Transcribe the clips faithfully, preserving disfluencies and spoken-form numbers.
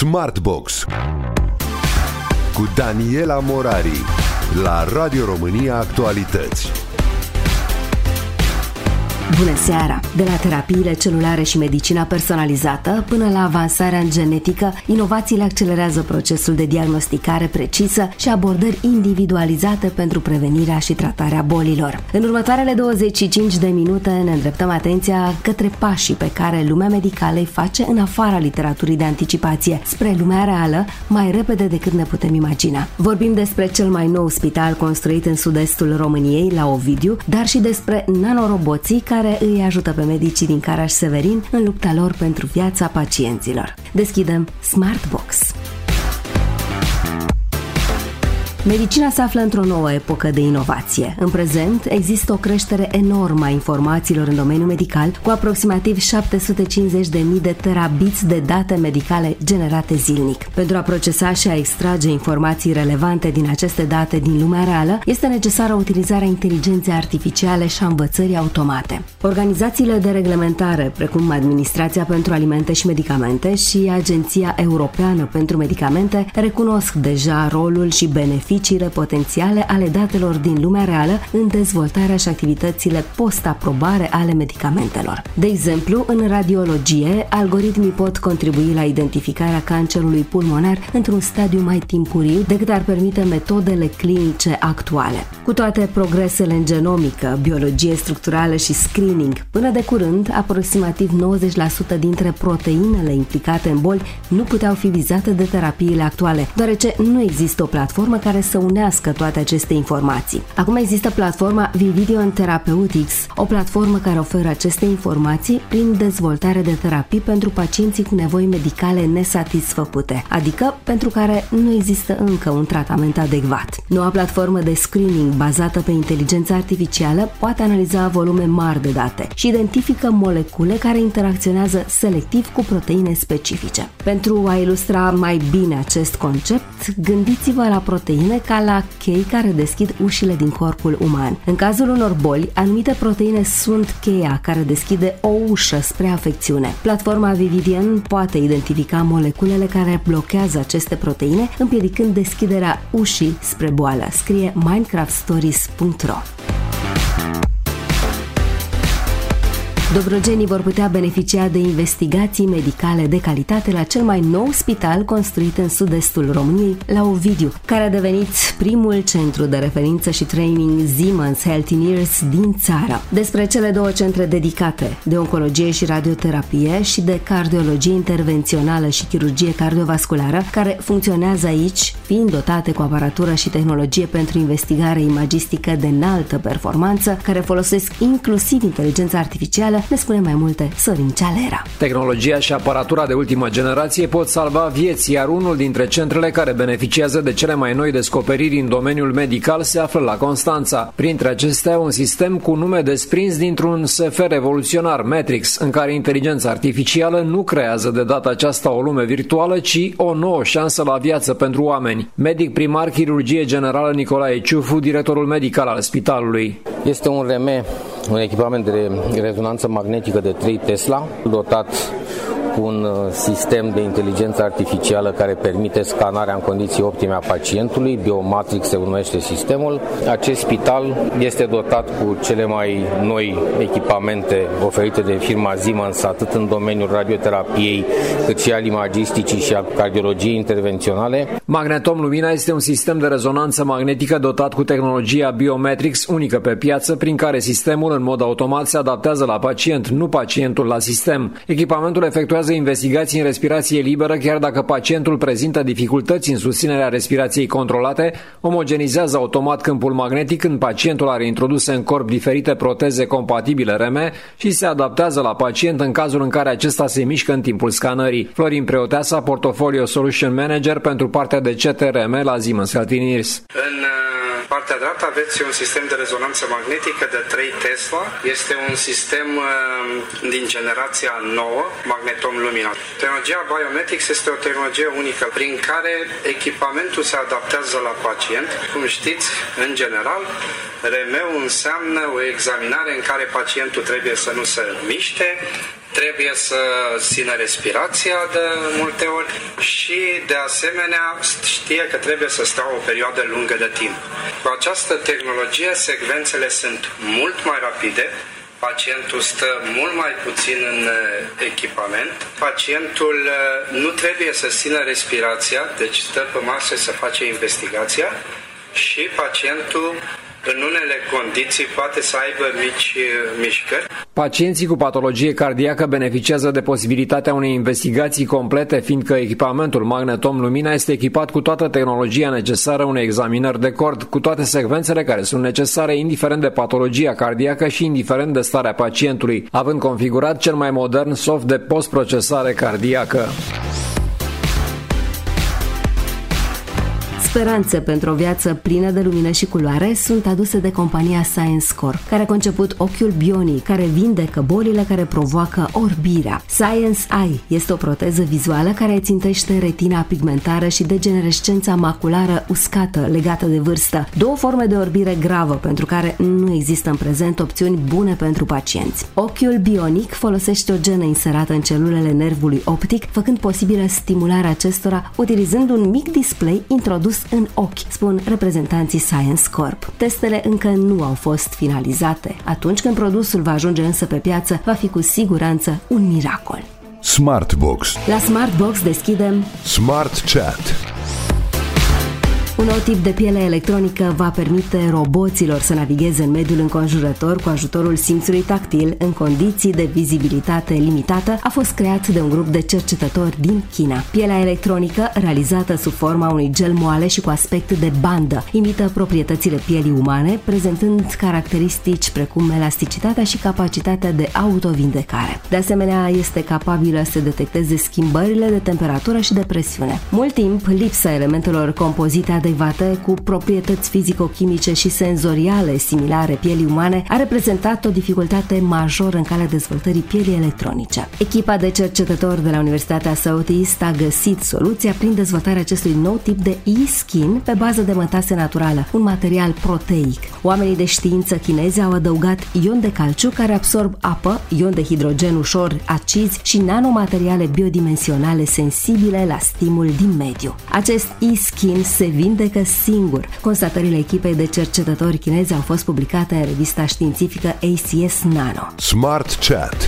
Smartbox cu Daniela Morari la Radio România Actualități. Bună seara! De la terapiile celulare și medicina personalizată până la avansarea în genetică, inovațiile accelerează procesul de diagnosticare precisă și abordări individualizate pentru prevenirea și tratarea bolilor. În următoarele douăzeci și cinci de minute ne îndreptăm atenția către pașii pe care lumea medicală îi face în afara literaturii de anticipație, spre lumea reală, mai repede decât ne putem imagina. Vorbim despre cel mai nou spital construit în sud-estul României, la Ovidiu, dar și despre nanoroboții care îi ajută pe medicii din Caraș-Severin în lupta lor pentru viața pacienților. Deschidem Smartbox. Medicina se află într-o nouă epocă de inovație. În prezent, există o creștere enormă a informațiilor în domeniul medical, cu aproximativ șapte sute cincizeci de mii de terabiți de date medicale generate zilnic. Pentru a procesa și a extrage informații relevante din aceste date din lumea reală, este necesară utilizarea inteligenței artificiale și a învățării automate. Organizațiile de reglementare, precum Administrația pentru Alimente și Medicamente și Agenția Europeană pentru Medicamente, recunosc deja rolul și beneficiile potențiale ale datelor din lumea reală în dezvoltarea și activitățile post-aprobare ale medicamentelor. De exemplu, în radiologie, algoritmii pot contribui la identificarea cancerului pulmonar într-un stadiu mai timpuriu decât ar permite metodele clinice actuale. Cu toate progresele în genomică, biologie structurală și screening, până de curând, aproximativ nouăzeci la sută dintre proteinele implicate în boli nu puteau fi vizate de terapiile actuale, deoarece nu există o platformă care să unească toate aceste informații. Acum există platforma Vividion Therapeutics, o platformă care oferă aceste informații prin dezvoltare de terapii pentru pacienții cu nevoi medicale nesatisfăcute, adică pentru care nu există încă un tratament adecvat. Noua platformă de screening bazată pe inteligență artificială poate analiza volume mari de date și identifică molecule care interacționează selectiv cu proteine specifice. Pentru a ilustra mai bine acest concept, gândiți-vă la proteine ca la chei care deschid ușile din corpul uman. În cazul unor boli, anumite proteine sunt cheia care deschide o ușă spre afecțiune. Platforma Vividion poate identifica moleculele care blochează aceste proteine, împiedicând deschiderea ușii spre boală, scrie minecraft stories punct ro. Dobrogenii vor putea beneficia de investigații medicale de calitate la cel mai nou spital construit în sud-estul României, la Ovidiu, care a devenit primul centru de referință și training Siemens Healthineers din țară. Despre cele două centre dedicate de oncologie și radioterapie și de cardiologie intervențională și chirurgie cardiovasculară, care funcționează aici, fiind dotate cu aparatură și tehnologie pentru investigare imagistică de înaltă performanță, care folosesc inclusiv inteligența artificială, ne spune mai multe Sorin Cealera. Tehnologia și aparatura de ultimă generație pot salva vieți, iar unul dintre centrele care beneficiază de cele mai noi descoperiri în domeniul medical se află la Constanța. Printre acestea, un sistem cu nume desprins dintr-un S F revoluționar, Matrix, în care inteligența artificială nu creează de data aceasta o lume virtuală, ci o nouă șansă la viață pentru oameni. Medic primar chirurgie generală Nicolae Ciufu, directorul medical al spitalului. Este un R M, un echipament de rezonanță magnetică de trei Tesla, dotat cu un sistem de inteligență artificială care permite scanarea în condiții optime a pacientului, Biomatrix se numește sistemul. Acest spital este dotat cu cele mai noi echipamente oferite de firma Siemens, atât în domeniul radioterapiei, cât și al imagisticii și al cardiologiei intervenționale. Magnetom Lumina este un sistem de rezonanță magnetică dotat cu tehnologia Biomatrix, unică pe piață, prin care sistemul în mod automat se adaptează la pacient, nu pacientul la sistem. Echipamentul efectuează investigații în respirație liberă, chiar dacă pacientul prezintă dificultăți în susținerea respirației controlate, omogenizează automat câmpul magnetic când pacientul are introduse în corp diferite proteze compatibile R M și se adaptează la pacient în cazul în care acesta se mișcă în timpul scanării. Florin Preoteasa, Portfolio Solution Manager pentru partea de C T R M la Siemens Healthineers. În partea dreaptă aveți un sistem de rezonanță magnetică de trei Tesla. Este un sistem din generația nouă, Magnetom Lumina. Tehnologia Biomatrix este o tehnologie unică prin care echipamentul se adaptează la pacient. Cum știți, în general, R M-ul înseamnă o examinare în care pacientul trebuie să nu se miște, trebuie să țină respirația de multe ori și, de asemenea, știe că trebuie să stea o perioadă lungă de timp. Cu această tehnologie, secvențele sunt mult mai rapide, pacientul stă mult mai puțin în echipament, pacientul nu trebuie să țină respirația, deci stă pe masă să face investigația și pacientul în unele condiții poate să aibă mici mișcări. Pacienții cu patologie cardiacă beneficiază de posibilitatea unei investigații complete, fiindcă echipamentul Magnetom Lumina este echipat cu toată tehnologia necesară unei examinări de cord, cu toate secvențele care sunt necesare indiferent de patologia cardiacă și indiferent de starea pacientului, având configurat cel mai modern soft de postprocesare cardiacă. Speranțe pentru o viață plină de lumină și culoare sunt aduse de compania ScienceCore, care a conceput ochiul bionic, care vindecă bolile care provoacă orbirea. Science Eye este o proteză vizuală care țintește retina pigmentară și degenerescența maculară uscată legată de vârstă, două forme de orbire gravă pentru care nu există în prezent opțiuni bune pentru pacienți. Ochiul bionic folosește o genă inserată în celulele nervului optic, făcând posibilă stimularea acestora utilizând un mic display introdus în ochi, spun reprezentanții Science Corp. Testele încă nu au fost finalizate. Atunci când produsul va ajunge însă pe piață, va fi cu siguranță un miracol. Smartbox. La Smartbox deschidem Smart Chat. Un nou tip de piele electronică va permite roboților să navigheze în mediul înconjurător cu ajutorul simțului tactil în condiții de vizibilitate limitată. A fost creat de un grup de cercetători din China. Pielea electronică, realizată sub forma unui gel moale și cu aspect de bandă, imită proprietățile pielii umane, prezentând caracteristici precum elasticitatea și capacitatea de autovindecare. De asemenea, este capabilă să detecteze schimbările de temperatură și de presiune. Mult timp, lipsa elementelor compozite adecvate cu proprietăți fizico-chimice și senzoriale similare pielii umane a reprezentat o dificultate majoră în calea dezvoltării pielii electronice. Echipa de cercetători de la Universitatea Southeast a găsit soluția prin dezvoltarea acestui nou tip de e-skin pe bază de mătase naturală, un material proteic. Oamenii de știință chinezi au adăugat ion de calciu care absorb apă, ion de hidrogen ușor acizi și nanomateriale biodimensionale sensibile la stimul din mediu. Acest e-skin se vindecă singur. Constatările echipei de cercetători chinezi au fost publicate în revista științifică A C S Nano. Smart Chat.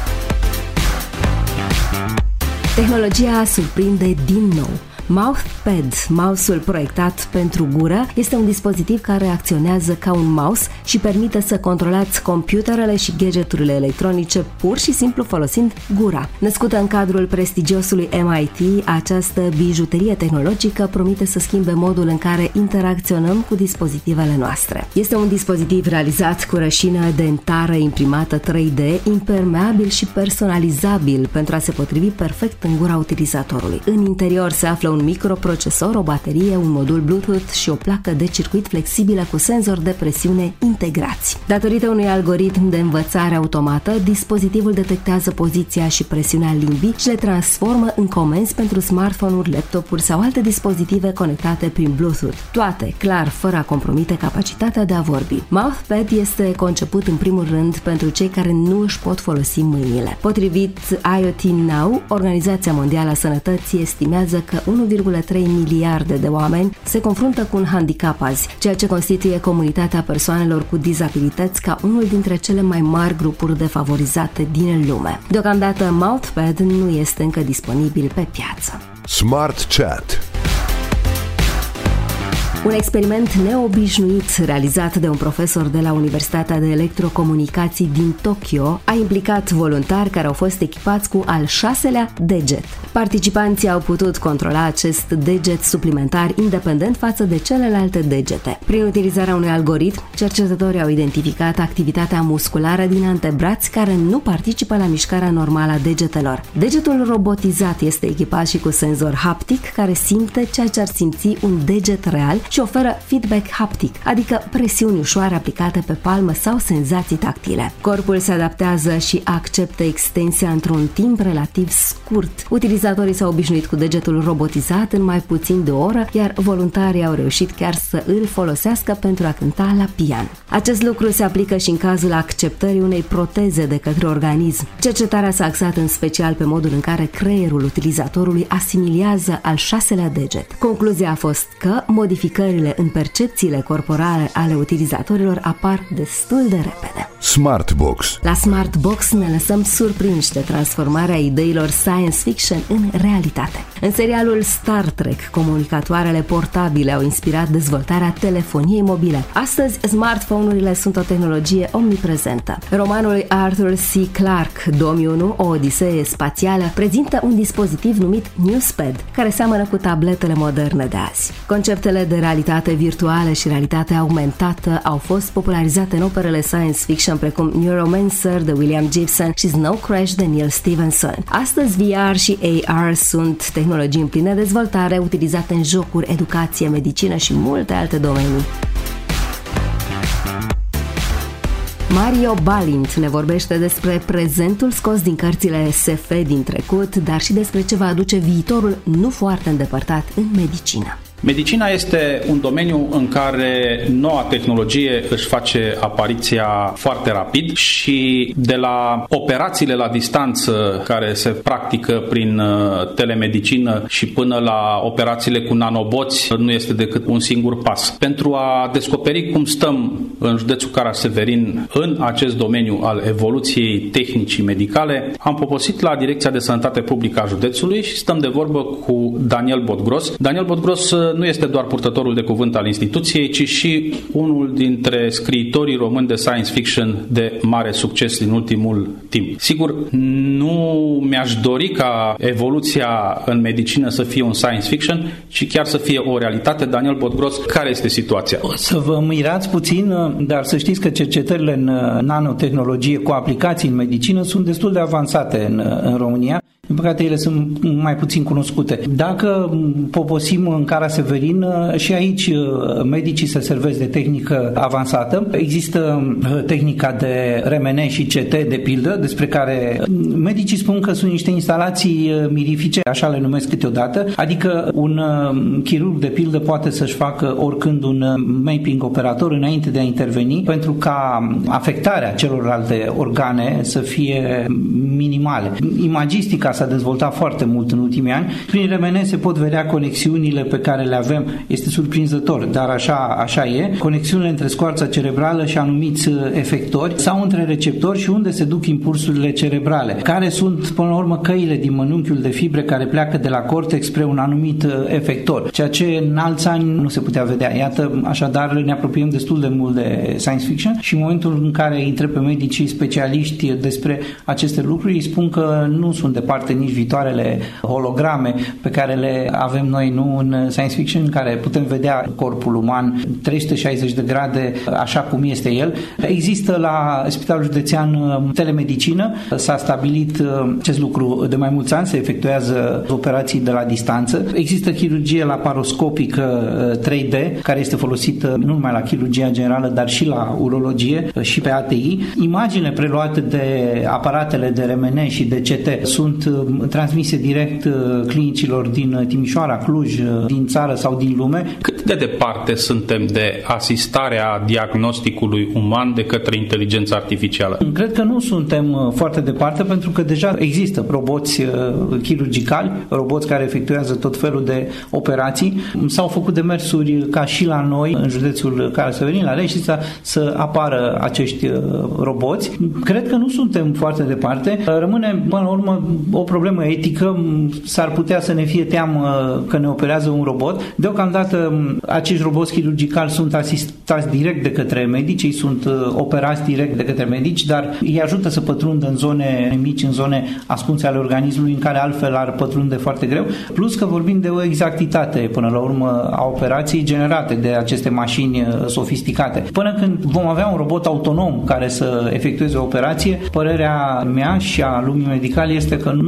Tehnologia surprinde din nou. MouthPad, mouse-ul proiectat pentru gură, este un dispozitiv care acționează ca un mouse și permite să controlați computerele și gadgeturile electronice pur și simplu folosind gura. Născută în cadrul prestigiosului M I T, această bijuterie tehnologică promite să schimbe modul în care interacționăm cu dispozitivele noastre. Este un dispozitiv realizat cu rășină dentară imprimată trei D, impermeabil și personalizabil pentru a se potrivi perfect în gura utilizatorului. În interior se află un un microprocesor, o baterie, un modul Bluetooth și o placă de circuit flexibilă cu senzor de presiune integrați. Datorită unui algoritm de învățare automată, dispozitivul detectează poziția și presiunea limbii și le transformă în comenzi pentru smartphone-uri, laptopuri sau alte dispozitive conectate prin Bluetooth. Toate, clar, fără a compromite capacitatea de a vorbi. MouthPad este conceput în primul rând pentru cei care nu își pot folosi mâinile. Potrivit I O T Now, Organizația Mondială a Sănătății estimează că unu virgulă trei miliarde de oameni se confruntă cu un handicap azi, ceea ce constituie comunitatea persoanelor cu dizabilități ca unul dintre cele mai mari grupuri defavorizate din lume. Deocamdată, MouthPad nu este încă disponibil pe piață. Smart Chat. Un experiment neobișnuit realizat de un profesor de la Universitatea de Electrocomunicații din Tokyo a implicat voluntari care au fost echipați cu al șaselea deget. Participanții au putut controla acest deget suplimentar independent față de celelalte degete. Prin utilizarea unui algoritm, cercetătorii au identificat activitatea musculară din antebrați care nu participă la mișcarea normală a degetelor. Degetul robotizat este echipat și cu senzor haptic care simte ceea ce ar simți un deget real și și oferă feedback haptic, adică presiuni ușoare aplicate pe palmă sau senzații tactile. Corpul se adaptează și acceptă extensia într-un timp relativ scurt. Utilizatorii s-au obișnuit cu degetul robotizat în mai puțin de o oră, iar voluntarii au reușit chiar să îl folosească pentru a cânta la pian. Acest lucru se aplică și în cazul acceptării unei proteze de către organism. Cercetarea s-a axat în special pe modul în care creierul utilizatorului asimiliază al șaselea deget. Concluzia a fost că modificările în percepțiile corporale ale utilizatorilor apar destul de repede. Smartbox. La Smartbox ne lăsăm surprinși de transformarea ideilor science fiction în realitate. În serialul Star Trek, comunicatoarele portabile au inspirat dezvoltarea telefoniei mobile. Astăzi, smartphone-urile sunt o tehnologie omniprezentă. Romanul lui Arthur C. Clarke, două mii unu, o odisee spațială, prezintă un dispozitiv numit Newspad, care seamănă cu tabletele moderne de azi. Conceptele de realitate virtuală și realitate augmentată au fost popularizate în operele science fiction precum Neuromancer de William Gibson și Snow Crash de Neil Stephenson. Astăzi, V R și A R sunt tehnologii în plină dezvoltare, utilizate în jocuri, educație, medicină și multe alte domenii. Mario Balint ne vorbește despre prezentul scos din cărțile S F din trecut, dar și despre ce va aduce viitorul nu foarte îndepărtat în medicină. Medicina este un domeniu în care noua tehnologie își face apariția foarte rapid și de la operațiile la distanță care se practică prin telemedicină și până la operațiile cu nanoboți nu este decât un singur pas. Pentru a descoperi cum stăm în județul Caraș-Severin în acest domeniu al evoluției tehnicii medicale, am poposit la Direcția de Sănătate Publică a județului și stăm de vorbă cu Daniel Botgros. Daniel Botgros nu este doar purtătorul de cuvânt al instituției, ci și unul dintre scriitorii români de science fiction de mare succes din ultimul timp. Sigur, nu mi-aș dori ca evoluția în medicină să fie un science fiction, ci chiar să fie o realitate. Daniel Botgros, care este situația? O să vă mirați puțin, dar să știți că cercetările în nanotehnologie cu aplicații în medicină sunt destul de avansate în, în România. Din păcate, ele sunt mai puțin cunoscute. Dacă poposim în Caraș-Severin, și aici medicii se servesc de tehnică avansată. Există tehnica de R M N și C T, de pildă, despre care medicii spun că sunt niște instalații mirifice, așa le numesc câteodată, adică un chirurg, de pildă, poate să-și facă oricând un mapping operator înainte de a interveni, pentru ca afectarea celorlalte organe să fie minimale. Imagistica s-a dezvoltat foarte mult în ultimii ani. Prin R M N se pot vedea conexiunile pe care le avem. Este surprinzător, dar așa, așa e. Conexiunile între scoarța cerebrală și anumiți efectori sau între receptori și unde se duc impulsurile cerebrale, care sunt, până la urmă, căile din mănunchiul de fibre care pleacă de la cortex spre un anumit efector, ceea ce în alți ani nu se putea vedea. Iată, așadar, ne apropiem destul de mult de science fiction și în momentul în care intră pe medicii specialiști despre aceste lucruri, îi spun că nu sunt departe nici viitoarele holograme pe care le avem noi, nu, în science fiction, în care putem vedea corpul uman trei sute șaizeci de grade așa cum este el. Există la Spitalul Județean telemedicină, s-a stabilit acest lucru de mai mulți ani, se efectuează operații de la distanță. Există chirurgie laparoscopică trei D, care este folosită nu numai la chirurgia generală, dar și la urologie și pe A T I. Imaginile preluate de aparatele de R M N și de C T sunt transmise direct clinicilor din Timișoara, Cluj, din țară sau din lume. Cât de departe suntem de asistarea diagnosticului uman de către inteligența artificială? Cred că nu suntem foarte departe, pentru că deja există roboți chirurgicali, roboți care efectuează tot felul de operații. S-au făcut demersuri ca și la noi, în județul Caraș-Severin, la Reșița, să apară acești roboți. Cred că nu suntem foarte departe. Rămâne, până la urmă, o problemă etică. S-ar putea să ne fie teamă că ne operează un robot. Deocamdată acești roboți chirurgicali sunt asistați direct de către medici, ei sunt operați direct de către medici, dar îi ajută să pătrundă în zone mici, în zone ascunse ale organismului, în care altfel ar pătrunde foarte greu. Plus că vorbim de o exactitate, până la urmă, a operației generate de aceste mașini sofisticate. Până când vom avea un robot autonom care să efectueze o operație, părerea mea și a lumii medicale este că nu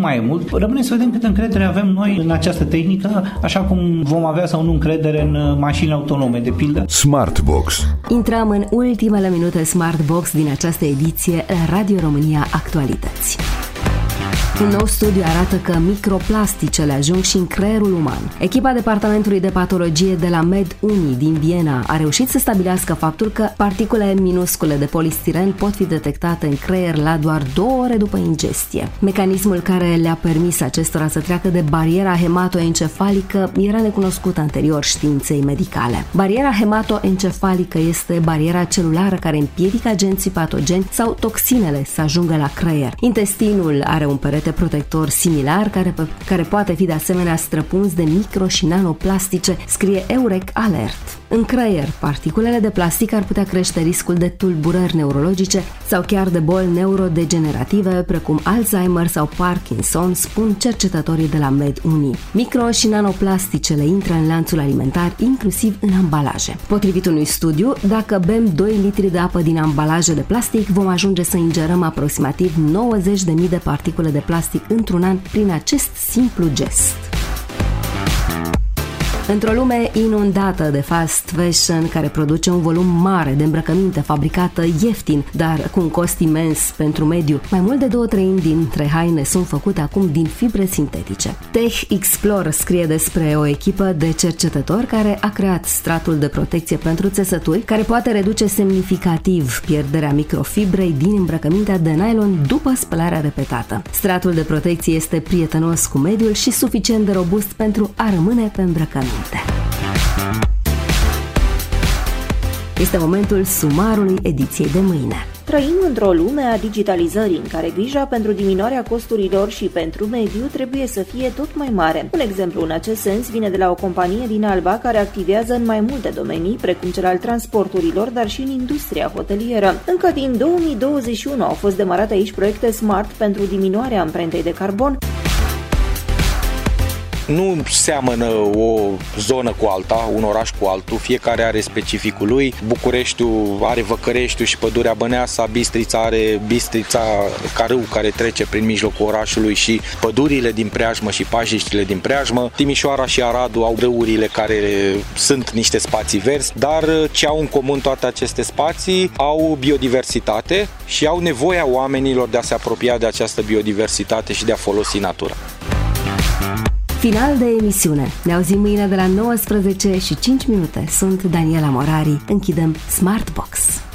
mai e mult. Rămâne să vedem câtă încredere avem noi în această tehnică, așa cum vom avea sau nu încredere în mașini autonome, de pildă. Smartbox. Intrăm în ultimele minute Smartbox din această ediție Radio România Actualități. Un nou studiu arată că microplasticele ajung și în creierul uman. Echipa Departamentului de Patologie de la MedUni din Viena a reușit să stabilească faptul că particule minuscule de polistiren pot fi detectate în creier la doar două ore după ingestie. Mecanismul care le-a permis acestora să treacă de bariera hematoencefalică era necunoscut anterior științei medicale. Bariera hematoencefalică este bariera celulară care împiedică agenții patogeni sau toxinele să ajungă la creier. Intestinul are un perete protector similar care, care poate fi de asemenea străpuns de micro și nanoplastice, scrie Eurek Alert. În creier, particulele de plastic ar putea crește riscul de tulburări neurologice sau chiar de boli neurodegenerative precum Alzheimer sau Parkinson, spun cercetătorii de la MedUni. Micro și nanoplasticele intră în lanțul alimentar, inclusiv în ambalaje. Potrivit unui studiu, dacă bem doi litri de apă din ambalaje de plastic, vom ajunge să ingerăm aproximativ nouăzeci de mii de particule de plastic într-un an prin acest simplu gest. Într-o lume inundată de fast fashion care produce un volum mare de îmbrăcăminte fabricată ieftin, dar cu un cost imens pentru mediu, mai mult de două treimi dintre haine sunt făcute acum din fibre sintetice. Tech Explorer scrie despre o echipă de cercetători care a creat stratul de protecție pentru țesături, care poate reduce semnificativ pierderea microfibrei din îmbrăcămintea de nylon după spălarea repetată. Stratul de protecție este prietenos cu mediul și suficient de robust pentru a rămâne pe îmbrăcăminte. Este momentul sumarului ediției de mâine. Trăim într-o lume a digitalizării, în care grija pentru diminuarea costurilor și pentru mediu trebuie să fie tot mai mare. Un exemplu în acest sens vine de la o companie din Alba care activează în mai multe domenii, precum cel al transporturilor, dar și în industria hotelieră. Încă din două mii douăzeci și unu au fost demarate aici proiecte smart pentru diminuarea amprentei de carbon. Nu seamănă o zonă cu alta, un oraș cu altul, fiecare are specificul lui. Bucureștiul are Văcăreștiul și Pădurea Băneasa, Bistrița are Bistrița ca râu care trece prin mijlocul orașului și pădurile din preajmă și pajiștile din preajmă. Timișoara și Aradul au râurile care sunt niște spații verzi, dar ce au în comun toate aceste spații? Au biodiversitate și au nevoia oamenilor de a se apropia de această biodiversitate și de a folosi natura. Final de emisiune. Ne auzim mâine de la nouăsprezece și cinci minute. Sunt Daniela Morari. Închidem Smartbox.